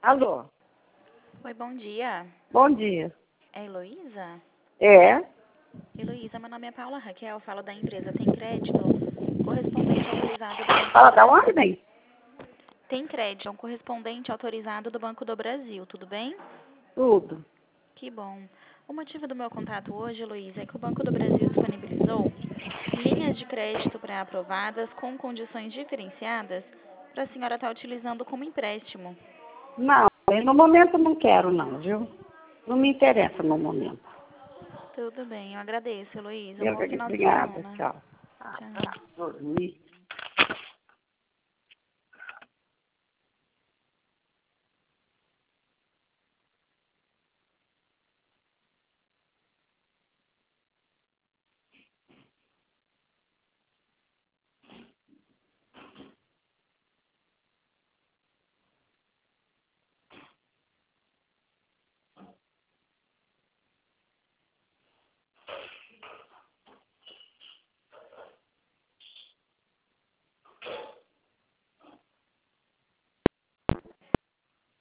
Alô? Oi, bom dia. Bom dia. É Heloísa? É? Heloísa, meu nome é Paula Raquel, falo da empresa Tem Crédito, correspondente autorizado do Banco Fala do da Brasil. ordem? Tem Crédito, é um correspondente autorizado do Banco do Brasil, tudo bem? Tudo. Que bom. O motivo do meu contato hoje, Heloísa, é que o Banco do Brasil disponibilizou linhas de crédito pré-aprovadas com condições diferenciadas para a senhora estar utilizando como empréstimo. Não, no momento não quero não, viu? Não me interessa no momento. Tudo bem, eu agradeço, Heloísa. Um Eu, bom final de obrigada, semana. tchau. Tchau. Dormi.